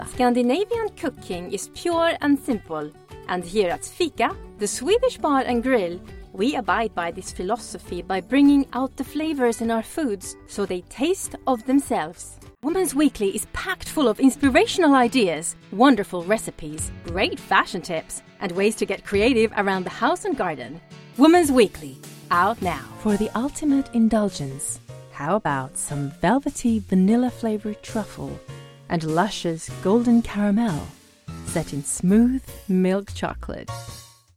Scandinavian cooking is pure and simple, and here at Fika, the Swedish bar and grill, we abide by this philosophy by bringing out the flavors in our foods so they taste of themselves. Women's Weekly is packed full of inspirational ideas, wonderful recipes, great fashion tips, and ways to get creative around the house and garden. Women's Weekly, out now. For the ultimate indulgence, how about some velvety vanilla-flavored truffle and luscious golden caramel set in smooth milk chocolate?